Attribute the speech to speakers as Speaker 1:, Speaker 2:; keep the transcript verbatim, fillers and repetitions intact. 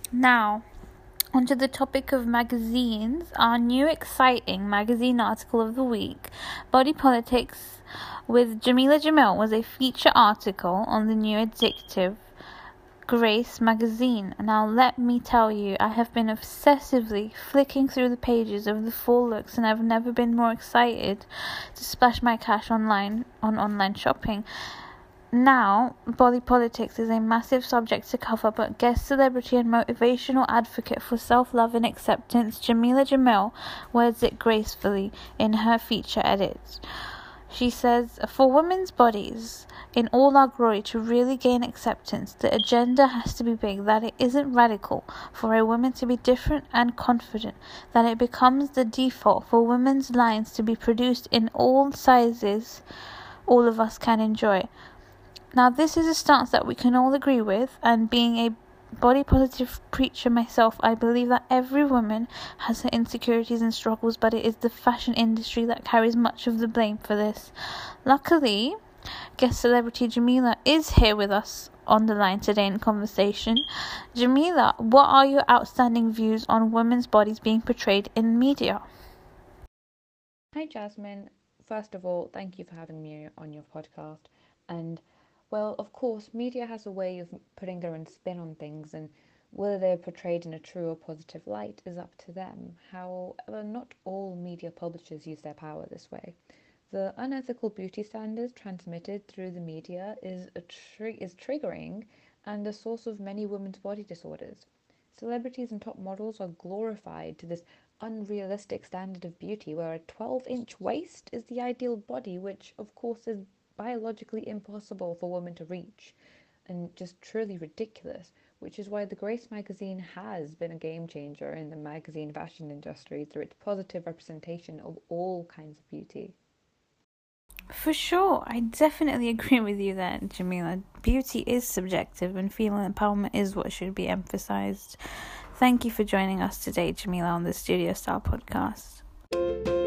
Speaker 1: Now, onto the topic of magazines, our new exciting magazine article of the week, Body Politics with Jamila Jamil, was a feature article on the new Addictive Grace magazine. Now let me tell you, I have been obsessively flicking through the pages of the full looks, and I've never been more excited to splash my cash online on online shopping. Now, body politics is a massive subject to cover, but guest celebrity and motivational advocate for self-love and acceptance, Jamila Jamil, words it gracefully in her feature edit. She says, for women's bodies in all our glory to really gain acceptance, the agenda has to be big, that it isn't radical for a woman to be different and confident, that it becomes the default for women's lines to be produced in all sizes all of us can enjoy. Now, this is a stance that we can all agree with, and being a body positive preacher myself, I believe that every woman has her insecurities and struggles, but it is the fashion industry that carries much of the blame for this. Luckily, guest celebrity Jamila is here with us on the line today in conversation. Jamila, what are your outstanding views on women's bodies being portrayed in media?
Speaker 2: Hi Jasmine, first of all, thank you for having me on your podcast. And well, of course, media has a way of putting their own spin on things, and whether they're portrayed in a true or positive light is up to them. However, not all media publishers use their power this way. The unethical beauty standards transmitted through the media is a tri- is triggering and a source of many women's body disorders. Celebrities and top models are glorified to this unrealistic standard of beauty where a twelve-inch waist is the ideal body, which of course is biologically impossible for women to reach, and just truly ridiculous, which is why the Grace magazine has been a game changer in the magazine fashion industry through its positive representation of all kinds of beauty.
Speaker 1: For sure, I definitely agree with you there, Jamila. Beauty is subjective and female empowerment is what should be emphasized. Thank you for joining us today, Jamila, on the Studio Style podcast.